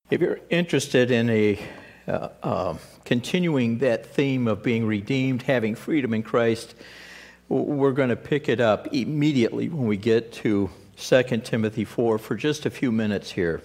If you're interested in continuing that theme of being redeemed, having freedom in Christ, we're going to pick it up immediately when we get to 2 Timothy 4 for just a few minutes here.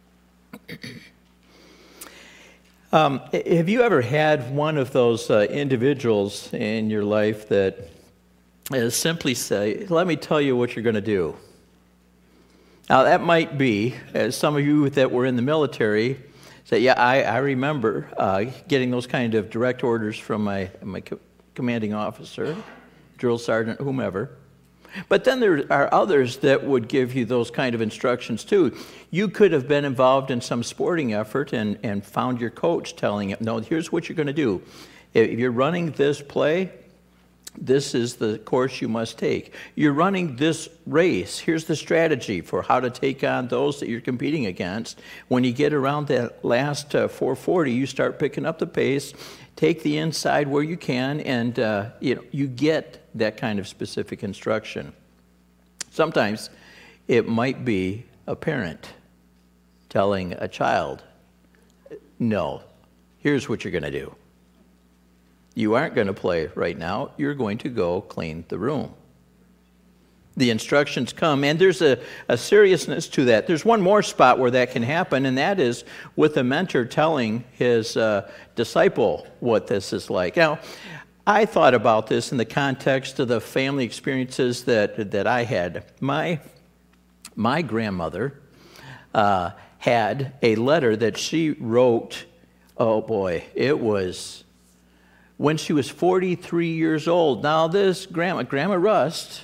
Have you ever had one of those individuals in your life that simply say, let me tell you what you're going to do? Now, that might be, as some of you that were in the military say, yeah, I remember getting those kind of direct orders from my commanding officer, drill sergeant, whomever. But then there are others that would give you those kind of instructions too. You could have been involved in some sporting effort and found your coach telling you, no, here's what you're going to do. If you're running this play, this is the course you must take. You're running this race. Here's the strategy for how to take on those that you're competing against. When you get around that last 440, you start picking up the pace, take the inside where you can, and you get that kind of specific instruction. Sometimes it might be a parent telling a child, no, here's what you're going to do. You aren't going to play right now. You're going to go clean the room. The instructions come, and there's a seriousness to that. There's one more spot where that can happen, and that is with a mentor telling his disciple what this is like. Now, I thought about this in the context of the family experiences that I had. My grandmother had a letter that she wrote, oh boy, it was when she was 43 years old. Now, this Grandma Rust,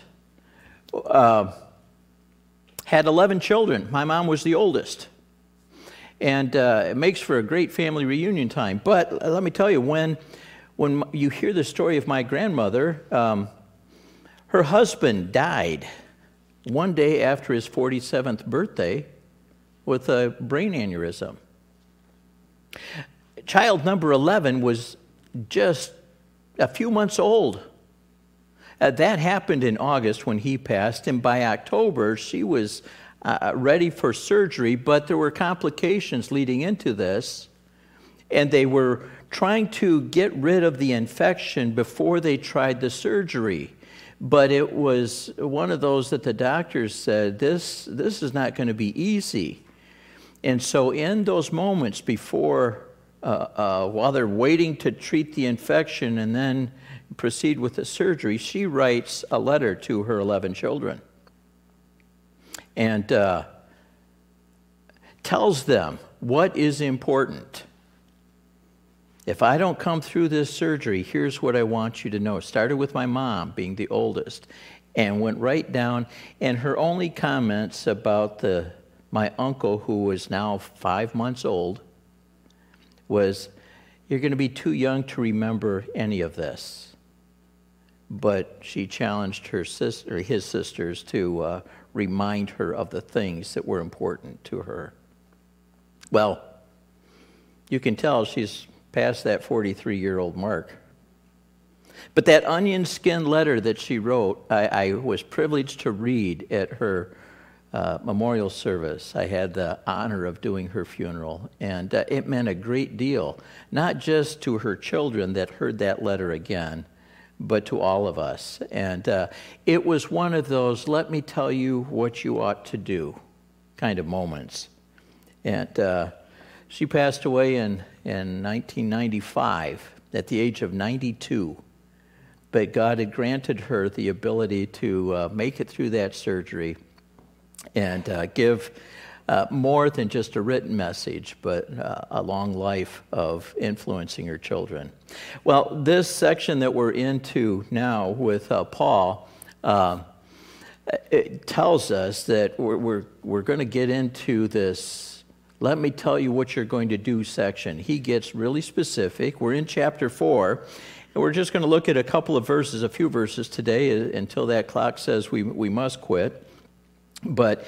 had 11 children. My mom was the oldest. And it makes for a great family reunion time. But let me tell you, when you hear the story of my grandmother, her husband died one day after his 47th birthday with a brain aneurysm. Child number 11 was just a few months old. That happened in August when he passed, and by October she was ready for surgery, but there were complications leading into this, and they were trying to get rid of the infection before they tried the surgery. But it was one of those that the doctors said, this is not going to be easy. And so in those moments before while they're waiting to treat the infection and then proceed with the surgery, she writes a letter to her 11 children and tells them what is important. If I don't come through this surgery, here's what I want you to know. It started with my mom being the oldest and went right down. And her only comments about my uncle, who was now 5 months old, was, you're going to be too young to remember any of this. But she challenged his sisters to remind her of the things that were important to her. Well, you can tell she's past that 43-year-old mark. But that onion skin letter that she wrote, I was privileged to read at her memorial service. I had the honor of doing her funeral, and it meant a great deal, not just to her children that heard that letter again, but to all of us. And it was one of those, let me tell you what you ought to do kind of moments. And she passed away in 1995 at the age of 92. But God had granted her the ability to make it through that surgery and give more than just a written message, but a long life of influencing her children. Well, this section that we're into now with Paul, it tells us that we're going to get into this, let me tell you what you're going to do section. He gets really specific. We're in chapter 4, and we're just going to look at a few verses today until that clock says we must quit. But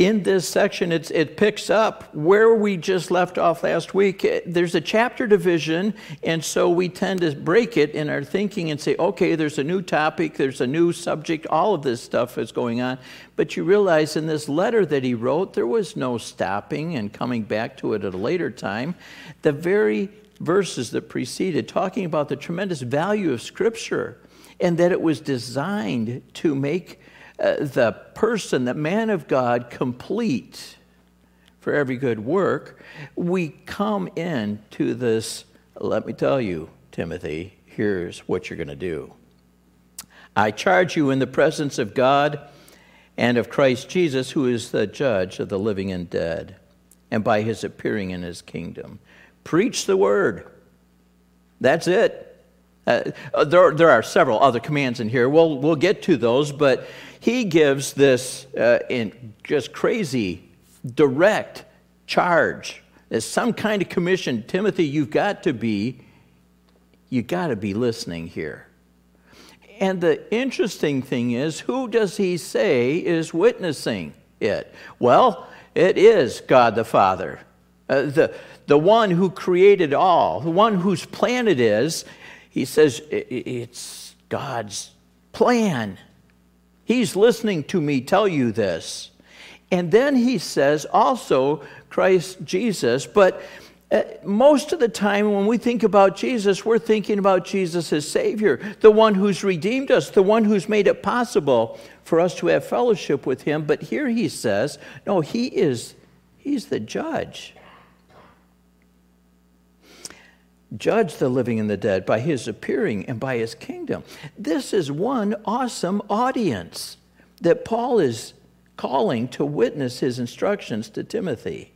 in this section, it picks up where we just left off last week. There's a chapter division, and so we tend to break it in our thinking and say, okay, there's a new topic, there's a new subject, all of this stuff is going on. But you realize in this letter that he wrote, there was no stopping and coming back to it at a later time. The very verses that preceded, talking about the tremendous value of Scripture and that it was designed to make the person, the man of God, complete for every good work, we come into this, let me tell you, Timothy, here's what you're going to do. I charge you in the presence of God and of Christ Jesus, who is the judge of the living and dead, and by his appearing in his kingdom. Preach the word. That's it. There are several other commands in here. We'll get to those, but he gives this in just crazy, direct charge. As some kind of commission. Timothy, you've got to be listening here. And the interesting thing is, who does he say is witnessing it? Well, it is God the Father, the one who created all, the one whose plan it is. He says it's God's plan. He's listening to me tell you this. And then he says also Christ Jesus, but most of the time when we think about Jesus, we're thinking about Jesus as Savior, the one who's redeemed us, the one who's made it possible for us to have fellowship with him. But here he says, no, he's the judge. Judge the living and the dead by his appearing and by his kingdom. This is one awesome audience that Paul is calling to witness his instructions to Timothy.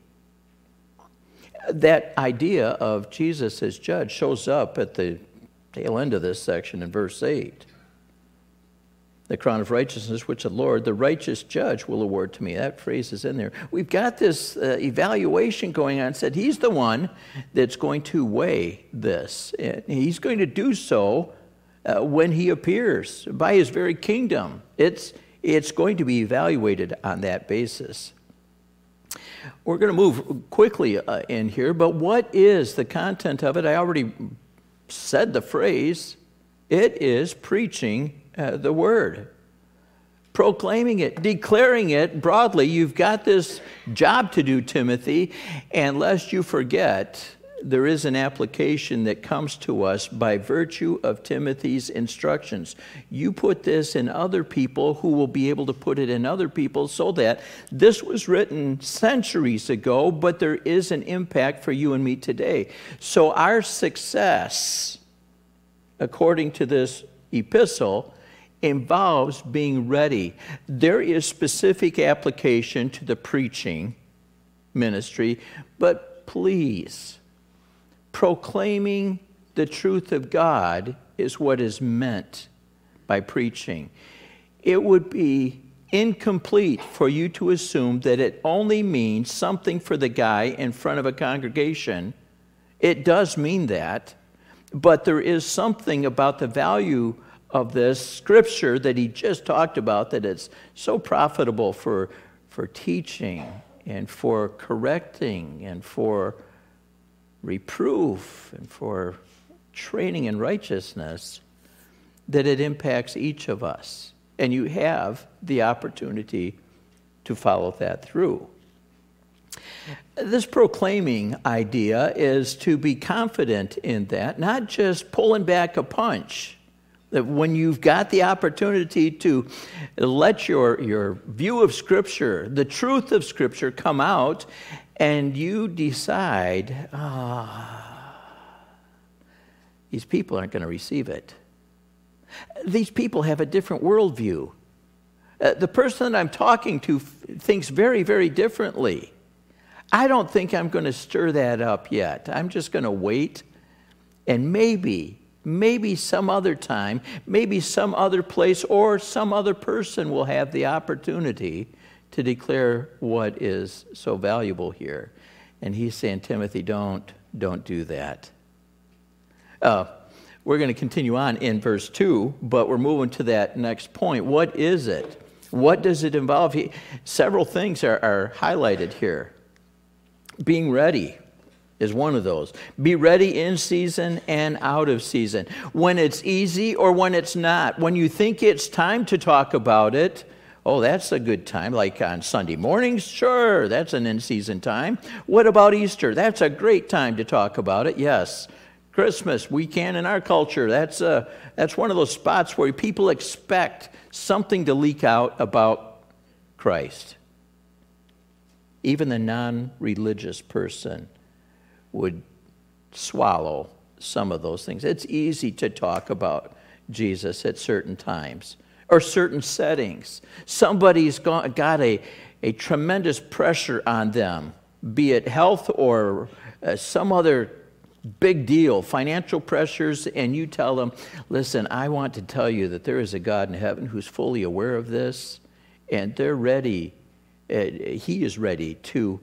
That idea of Jesus as judge shows up at the tail end of this section in verse 8. The crown of righteousness which the Lord, the righteous judge, will award to me. That phrase is in there. We've got this evaluation going on. Said he's the one that's going to weigh this. And he's going to do so when he appears by his very kingdom. It's going to be evaluated on that basis. We're going to move quickly in here, but what is the content of it? I already said the phrase. It is preaching the word, proclaiming it, declaring it broadly. You've got this job to do, Timothy, and lest you forget, there is an application that comes to us by virtue of Timothy's instructions. You put this in other people who will be able to put it in other people, so that this was written centuries ago, but there is an impact for you and me today. So our success, according to this epistle, involves being ready. There is specific application to the preaching ministry, but please, proclaiming the truth of God is what is meant by preaching. It would be incomplete for you to assume that it only means something for the guy in front of a congregation. It does mean that, but there is something about the value of this scripture that he just talked about that it's so profitable for teaching and for correcting and for reproof and for training in righteousness, that it impacts each of us. And you have the opportunity to follow that through. This proclaiming idea is to be confident in that, not just pulling back a punch. That when you've got the opportunity to let your view of Scripture, the truth of Scripture come out, and you decide, these people aren't going to receive it. These people have a different worldview. The person that I'm talking to thinks very, very differently. I don't think I'm going to stir that up yet. I'm just going to wait, and maybe some other time, maybe some other place, or some other person will have the opportunity to declare what is so valuable here. And he's saying, Timothy, don't do that. We're going to continue on in verse 2, but we're moving to that next point. What is it? What does it involve? Several things are highlighted here. Being ready is one of those. Be ready in season and out of season. When it's easy or when it's not. When you think it's time to talk about it, oh, that's a good time. Like on Sunday mornings, sure, that's an in-season time. What about Easter? That's a great time to talk about it, yes. Christmas, we can in our culture. That's one of those spots where people expect something to leak out about Christ. Even the non-religious person would swallow some of those things. It's easy to talk about Jesus at certain times or certain settings. Somebody's got a tremendous pressure on them, be it health or some other big deal, financial pressures, and you tell them, listen, I want to tell you that there is a God in heaven who's fully aware of this, and they're ready, he is ready to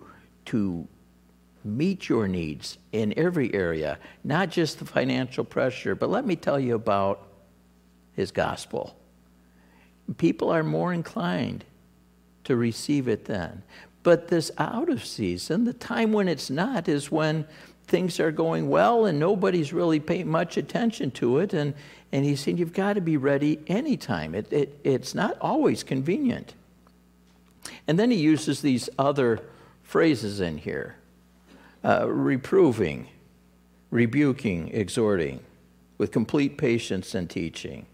meet your needs in every area, not just the financial pressure, but let me tell you about his gospel. People are more inclined to receive it then. But this out of season, the time when it's not, is when things are going well and nobody's really paying much attention to it. And he's saying you've got to be ready anytime. It's not always convenient. And then he uses these other phrases in here. Reproving, rebuking, exhorting, with complete patience and teaching.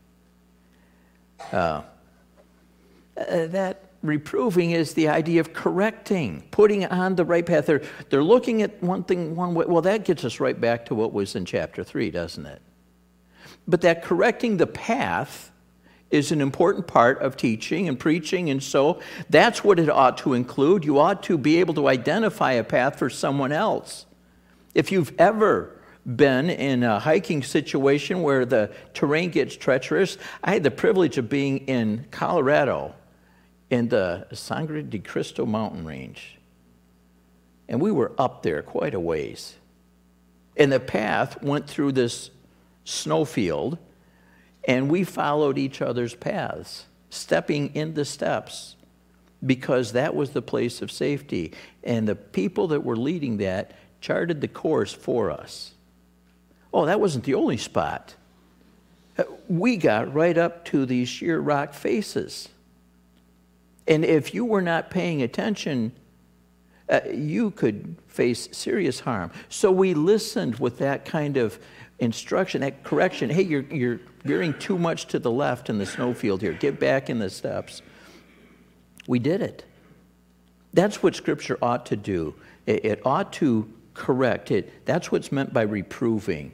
That reproving is the idea of correcting, putting on the right path. They're looking at one thing one way. Well, that gets us right back to what was in chapter 3, doesn't it? But that correcting the path is an important part of teaching and preaching, and so that's what it ought to include. You ought to be able to identify a path for someone else. If you've ever been in a hiking situation where the terrain gets treacherous, I had the privilege of being in Colorado in the Sangre de Cristo mountain range. And we were up there quite a ways. And the path went through this snowfield, and we followed each other's paths, stepping in the steps, because that was the place of safety. And the people that were leading that charted the course for us. Oh, that wasn't the only spot. We got right up to these sheer rock faces. And if you were not paying attention, you could face serious harm. So we listened with that kind of instruction, that correction. Hey, you're veering too much to the left in the snowfield here. Get back in the steps. We did it. That's what Scripture ought to do. It ought to correct it. That's what's meant by reproving.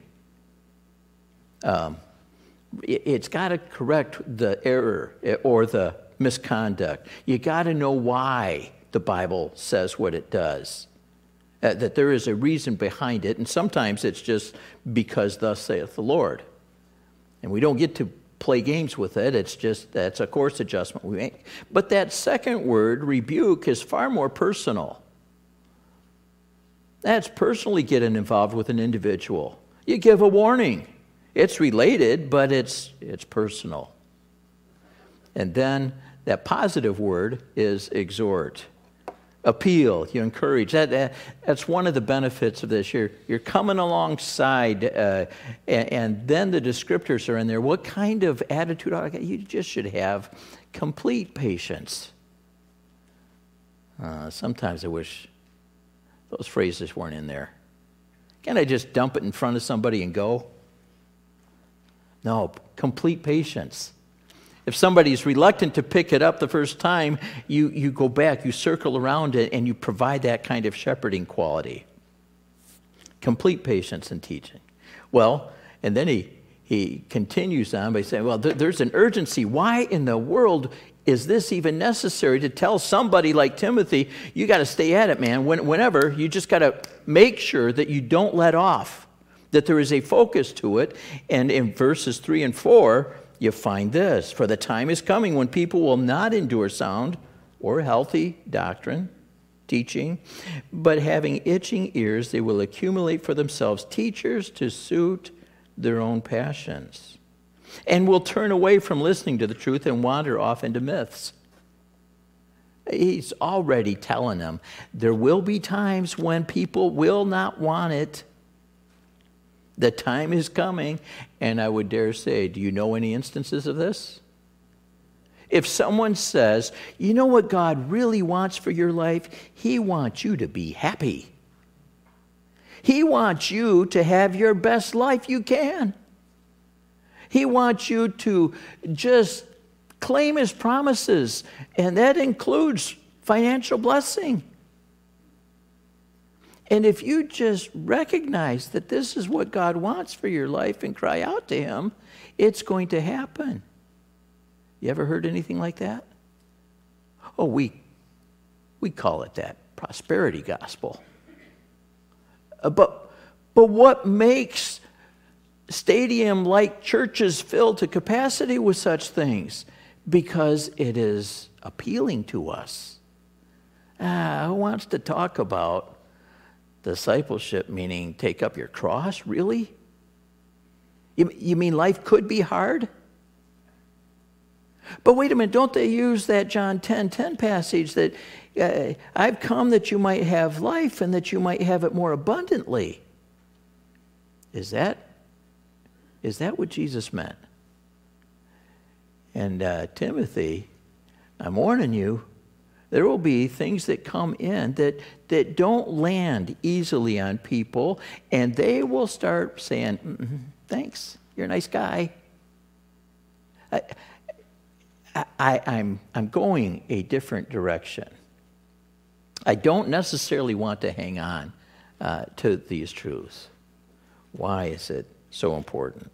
It's got to correct the error or the misconduct. You got to know why the Bible says what it does. That there is a reason behind it, and sometimes it's just because thus saith the Lord. And we don't get to play games with it. It's just that's a course adjustment we make. But that second word, rebuke, is far more personal. That's personally getting involved with an individual. You give a warning. It's related, but it's personal. And then that positive word is exhort. Appeal, you encourage. That's one of the benefits of this. You're coming alongside, and then the descriptors are in there. What kind of attitude? You just should have complete patience. Sometimes I wish those phrases weren't in there. Can't I just dump it in front of somebody and go? No, complete patience. If somebody's reluctant to pick it up the first time, you go back, you circle around it, and you provide that kind of shepherding quality. Complete patience in teaching. Well, and then he continues on by saying, well, there's an urgency. Why in the world is this even necessary to tell somebody like Timothy, you got to stay at it, man. Whenever, you just got to make sure that you don't let off, that there is a focus to it. And in verses 3 and 4, you find this: for the time is coming when people will not endure sound or healthy doctrine, teaching, but having itching ears, they will accumulate for themselves teachers to suit their own passions, and will turn away from listening to the truth and wander off into myths. He's already telling them there will be times when people will not want it. The time is coming, and I would dare say, do you know any instances of this? If someone says, you know what God really wants for your life? He wants you to be happy. He wants you to have your best life you can. He wants you to just claim his promises, and that includes financial blessing. And if you just recognize that this is what God wants for your life and cry out to him, it's going to happen. You ever heard anything like that? Oh, we call it that, prosperity gospel. But what makes stadium-like churches filled to capacity with such things? Because it is appealing to us. Who wants to talk about discipleship, meaning take up your cross? Really? You mean life could be hard? But wait a minute, don't they use that John 10:10 passage that I've come that you might have life and that you might have it more abundantly? Is that what Jesus meant? And Timothy, I'm warning you, there will be things that come in that don't land easily on people, and they will start saying, thanks, you're a nice guy. I'm going a different direction. I don't necessarily want to hang on to these truths. Why is it so important?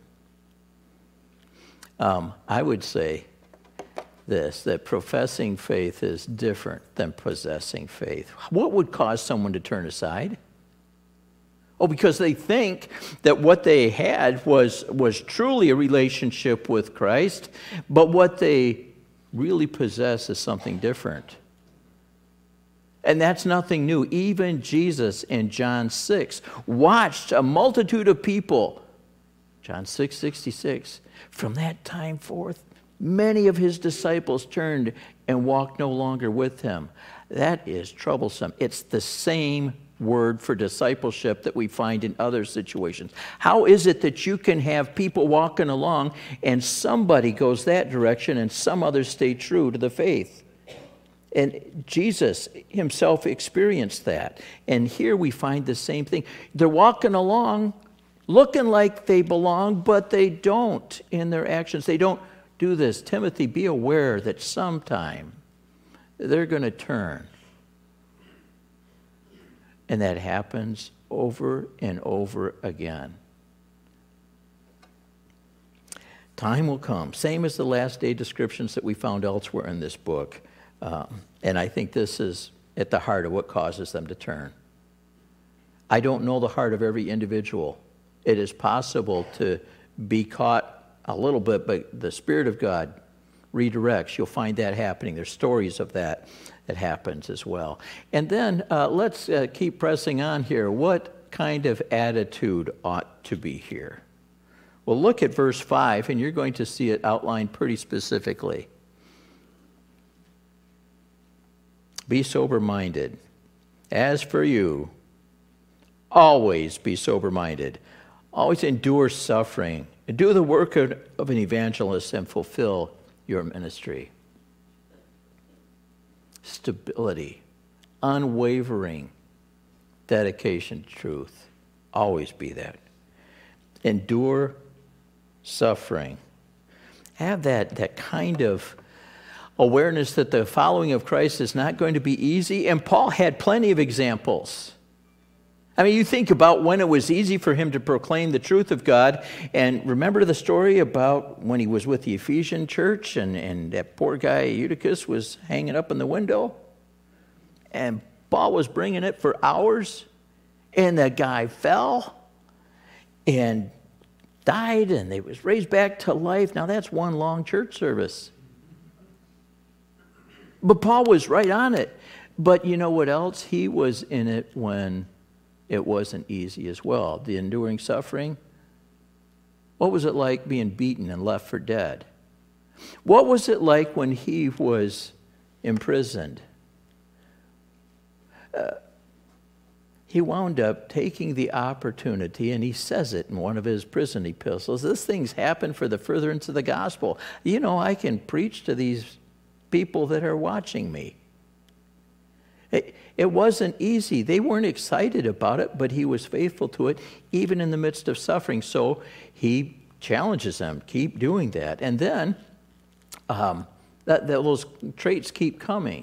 I would say this, that professing faith is different than possessing faith. What would cause someone to turn aside? Oh, because they think that what they had was truly a relationship with Christ, but what they really possess is something different. And that's nothing new. Even Jesus in John 6 watched a multitude of people. John 6:66. From that time forth, many of his disciples turned and walked no longer with him. That is troublesome. It's the same word for discipleship that we find in other situations. How is it that you can have people walking along and somebody goes that direction and some others stay true to the faith? And Jesus himself experienced that. And here we find the same thing. They're walking along looking like they belong, but they don't in their actions. They don't do this. Timothy, be aware that sometime they're going to turn. And that happens over and over again. Time will come, same as the last day descriptions that we found elsewhere in this book. And I think this is at the heart of what causes them to turn. I don't know the heart of every individual. It is possible to be caught a little bit, but the Spirit of God redirects. You'll find that happening. There's stories of that happens as well. And then let's keep pressing on here. What kind of attitude ought to be here? Well, look at verse 5, and you're going to see it outlined pretty specifically. Be sober-minded. As for you, always be sober-minded. Always endure suffering. Do the work of an evangelist and fulfill your ministry. Stability, unwavering dedication to truth. Always be that. Endure suffering. Have that kind of awareness that the following of Christ is not going to be easy. And Paul had plenty of examples. I mean, you think about when it was easy for him to proclaim the truth of God. And remember the story about when he was with the Ephesian church and that poor guy Eutychus was hanging up in the window. And Paul was bringing it for hours. And the guy fell and died, and he was raised back to life. Now that's one long church service. But Paul was right on it. But you know what else? He was in it when it wasn't easy as well. The enduring suffering. What was it like being beaten and left for dead? What was it like when he was imprisoned he wound up taking the opportunity, and he says it in one of his prison epistles. This thing's happened for the furtherance of the gospel. You know, I can preach to these people that are watching me. It wasn't easy. They weren't excited about it, but he was faithful to it, even in the midst of suffering. So he challenges them, keep doing that. And then those traits keep coming.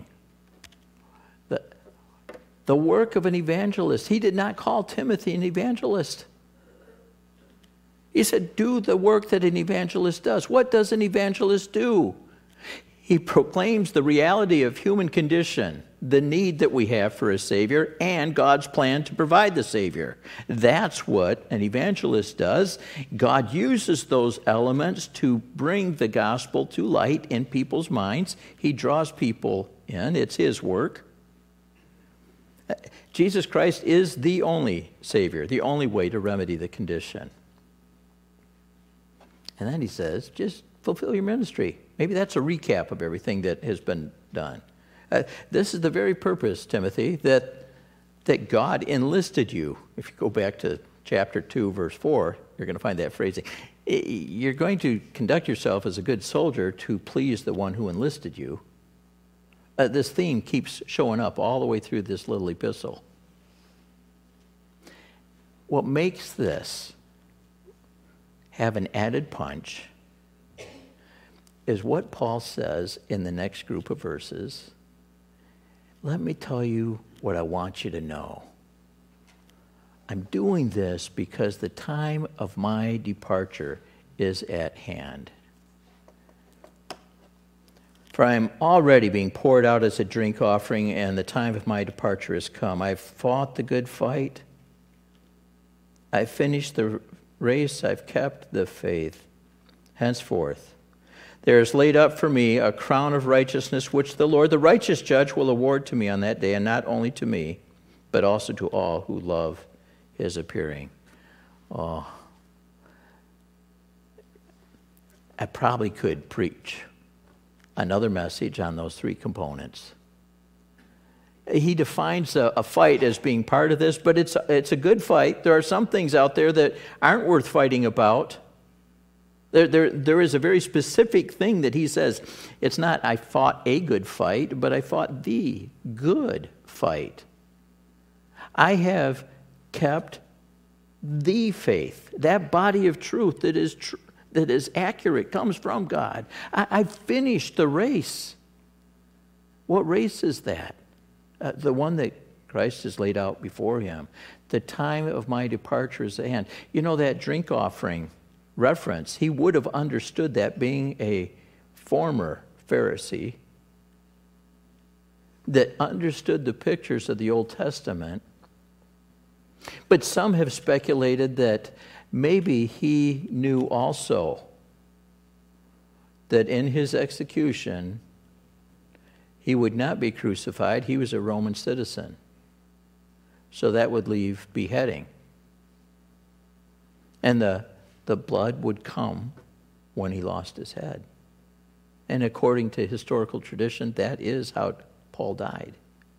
The work of an evangelist. He did not call Timothy an evangelist. He said, do the work that an evangelist does. What does an evangelist do? He proclaims the reality of human condition, the need that we have for a Savior, and God's plan to provide the Savior. That's what an evangelist does. God uses those elements to bring the gospel to light in people's minds. He draws people in. It's his work. Jesus Christ is the only Savior, the only way to remedy the condition. And then he says, just fulfill your ministry. Maybe that's a recap of everything that has been done. This is the very purpose, Timothy, that God enlisted you. If you go back to chapter 2, verse 4, you're going to find that phrasing. You're going to conduct yourself as a good soldier to please the one who enlisted you. This theme keeps showing up all the way through this little epistle. What makes this have an added punch is what Paul says in the next group of verses. Let me tell you what I want you to know. I'm doing this because the time of my departure is at hand. For I am already being poured out as a drink offering, and the time of my departure has come. I've fought the good fight. I've finished the race. I've kept the faith. Henceforth, there is laid up for me a crown of righteousness, which the Lord, the righteous judge, will award to me on that day, and not only to me, but also to all who love his appearing. Oh, I probably could preach another message on those three components. He defines a fight as being part of this, but it's a good fight. There are some things out there that aren't worth fighting about. There is a very specific thing that he says. It's not, I fought a good fight, but I fought the good fight. I have kept the faith, that body of truth that is true, that is accurate, comes from God. I finished the race. What race is that? The one that Christ has laid out before him. The time of my departure is at hand. You know that drink offering reference, he would have understood that, being a former Pharisee that understood the pictures of the Old Testament. But some have speculated that maybe he knew also that in his execution, he would not be crucified. He was a Roman citizen. So that would leave beheading. And the blood would come when he lost his head. And according to historical tradition, that is how Paul died.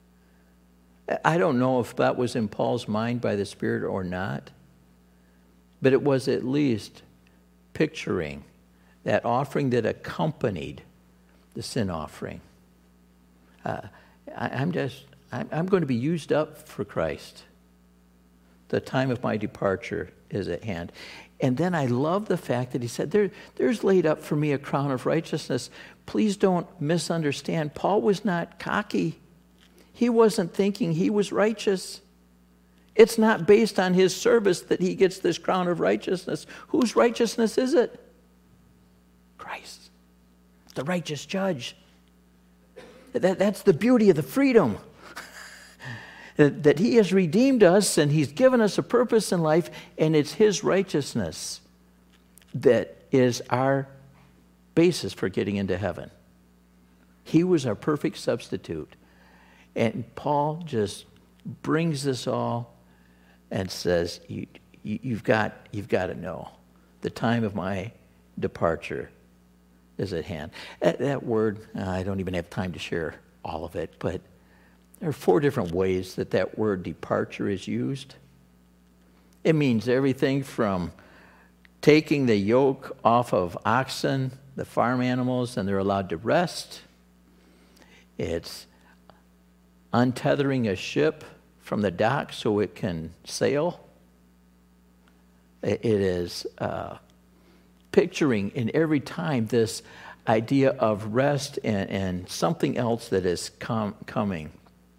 I don't know if that was in Paul's mind by the Spirit or not, but it was at least picturing that offering that accompanied the sin offering. I'm going to be used up for Christ. The time of my departure is at hand. And then I love the fact that he said, there's laid up for me a crown of righteousness. Please don't misunderstand. Paul was not cocky. He wasn't thinking he was righteous. It's not based on his service that he gets this crown of righteousness. Whose righteousness is it? Christ, the righteous judge. That's the beauty of the freedom. That he has redeemed us and he's given us a purpose in life, and it's his righteousness that is our basis for getting into heaven. He was our perfect substitute. And Paul just brings this all and says, you've got to know the time of my departure is at hand. That word, I don't even have time to share all of it, but There are 4 different ways that word departure is used. It means everything from taking the yoke off of oxen, the farm animals, and they're allowed to rest. It's untethering a ship from the dock so it can sail. It is picturing in every time this idea of rest and something else that is coming.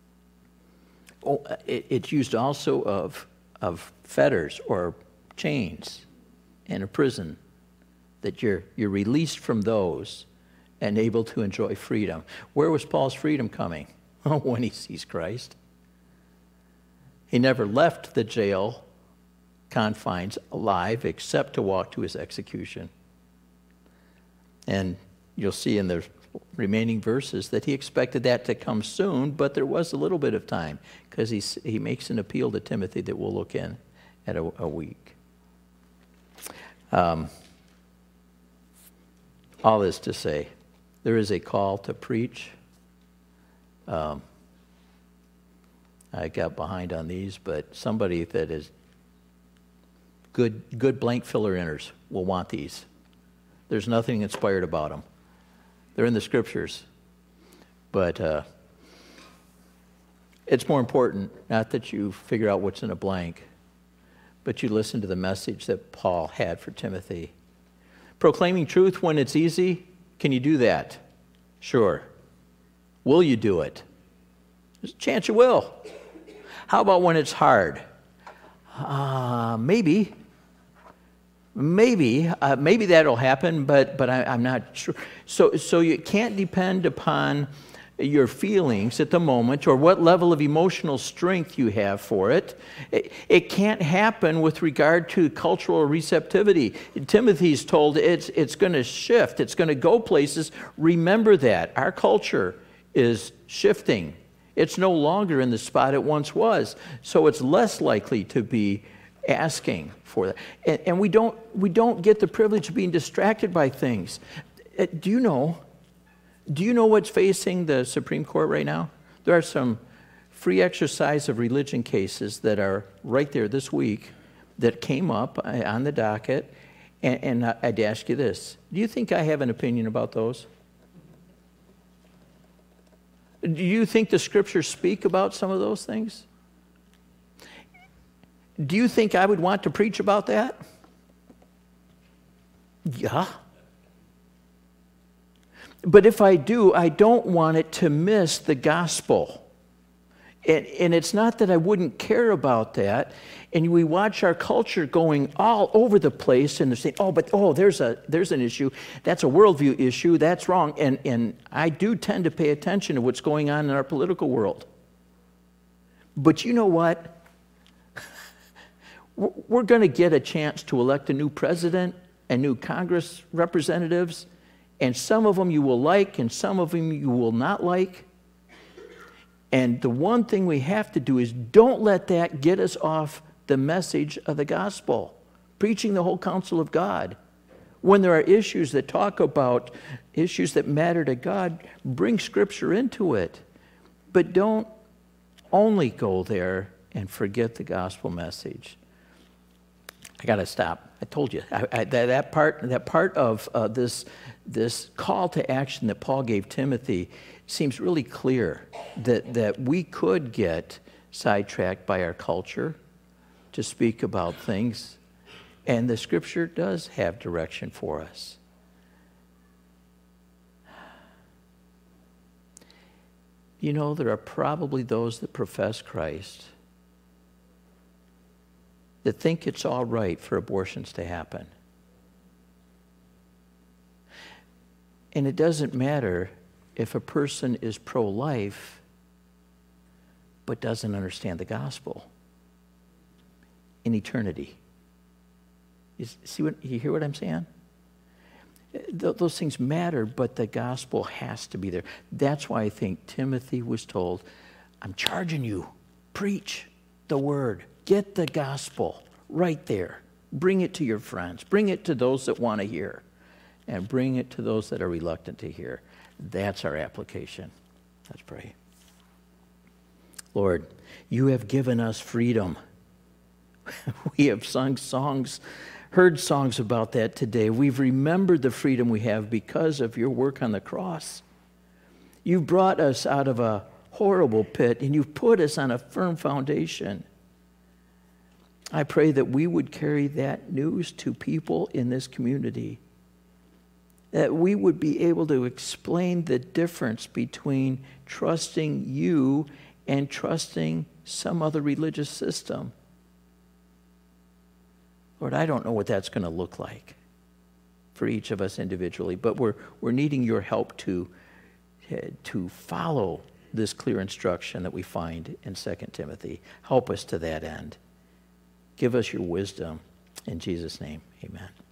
It's used also of fetters or chains in a prison, that you're released from those and able to enjoy freedom. Where was Paul's freedom coming? Oh, when he sees Christ. He never left the jail confines alive except to walk to his execution. And you'll see in the remaining verses that he expected that to come soon, but there was a little bit of time because he makes an appeal to Timothy that we'll look in at a week. All this to say, there is a call to preach. I got behind on these, but somebody that is good blank filler inners will want these. There's nothing inspired about them. They're in the scriptures. But it's more important, not that you figure out what's in a blank, but you listen to the message that Paul had for Timothy. Proclaiming truth when it's easy, can you do that? Sure. Will you do it? There's a chance you will. How about when it's hard? Maybe. Maybe that'll happen, but I'm not sure. So you can't depend upon your feelings at the moment or what level of emotional strength you have for it. It can't happen with regard to cultural receptivity. Timothy's told it's going to shift. It's going to go places. Remember that. Our culture is shifting. It's no longer in the spot it once was. So it's less likely to be asking for that. And we don't get the privilege of being distracted by things. Do you know what's facing the Supreme Court right now? There are some free exercise of religion cases that are right there this week that came up on the docket. And I'd ask you this. Do you think I have an opinion about those? Do you think the scriptures speak about some of those things? Do you think I would want to preach about that? Yeah. But if I do, I don't want it to miss the gospel. And it's not that I wouldn't care about that. And we watch our culture going all over the place and they're saying, there's an issue. That's a worldview issue. That's wrong. And I do tend to pay attention to what's going on in our political world. But you know what? We're going to get a chance to elect a new president and new Congress representatives, and some of them you will like and some of them you will not like. And the one thing we have to do is don't let that get us off the message of the gospel, preaching the whole counsel of God. When there are issues that talk about issues that matter to God, bring Scripture into it. But don't only go there and forget the gospel message. I got to stop. I told you that part of this call to action that Paul gave Timothy seems really clear. That we could get sidetracked by our culture to speak about things, and the Scripture does have direction for us. You know, there are probably those that profess Christ that think it's all right for abortions to happen. And it doesn't matter if a person is pro-life but doesn't understand the gospel in eternity. You hear what I'm saying? Those things matter, but the gospel has to be there. That's why I think Timothy was told, I'm charging you, preach the word. Get the gospel right there. Bring it to your friends. Bring it to those that want to hear. And bring it to those that are reluctant to hear. That's our application. Let's pray. Lord, you have given us freedom. We have sung songs, heard songs about that today. We've remembered the freedom we have because of your work on the cross. You brought us out of a horrible pit, and you've put us on a firm foundation. I pray that we would carry that news to people in this community, that we would be able to explain the difference between trusting you and trusting some other religious system. Lord, I don't know what that's going to look like for each of us individually, but we're needing your help to follow this clear instruction that we find in 2 Timothy. Help us to that end. Give us your wisdom. In Jesus' name, amen.